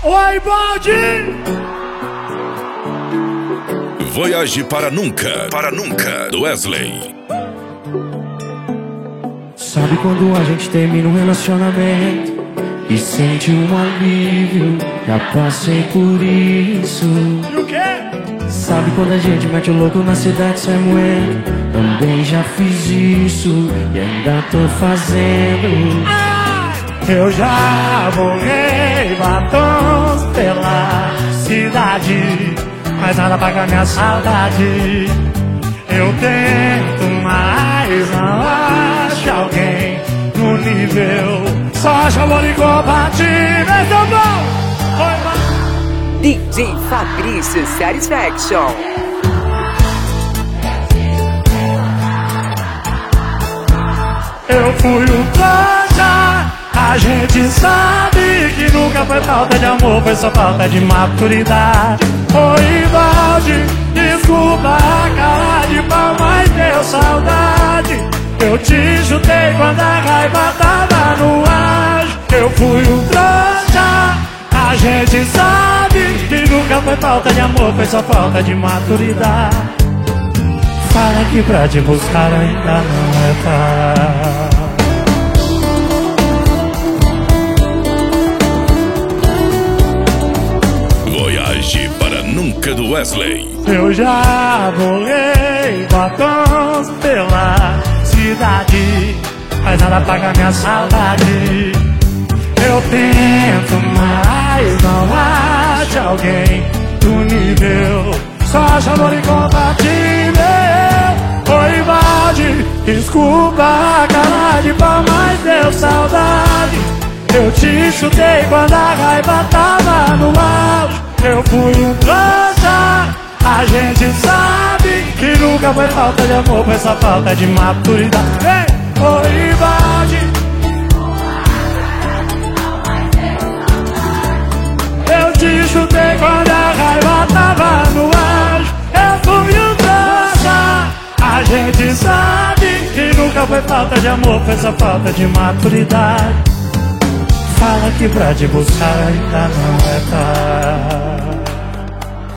Oi, Baldi! Voyage para nunca, do Wesley. Sabe quando a gente termina um relacionamento e sente um alívio? Já passei por isso. E o quê? Sabe quando a gente mete o louco na cidade sem moer? Também já fiz isso e ainda tô fazendo. Eu já borrei batons pela cidade, mas nada paga minha saudade. Eu tento, mas não acho alguém no nível. Só acho amor incompatível. Então bom! DJ Fabrício Satisfaction. Eu fui um trouxa. A gente sabe que nunca foi falta de amor, foi só falta de maturidade. Oi, Valde, desculpa a cara de pau, mas deu saudade. Eu te chutei quando a raiva tava no ar. Eu fui um trouxa. A gente sabe que nunca foi falta de amor, foi só falta de maturidade. Fala que pra te buscar ainda não é tarde. Voyage para nunca, do Wesley. Eu já bolei batons pela cidade, mas nada paga minha saudade. Eu tento, mas não acho alguém do nível. Só acho amor incompatível. Oi, Valde, desculpa a cara de pau, mas deu saudade. Eu te chutei quando a raiva tava no auge. Eu fui um trouxa. A gente sabe que nunca foi falta de amor, foi só falta de maturidade. Ei, oi, Valde, eu te chutei quando a raiva tava no auge. Eu fui um trouxa. A gente sabe que nunca foi falta de amor, foi só falta de maturidade. Fala que pra te buscar ainda não é tarde.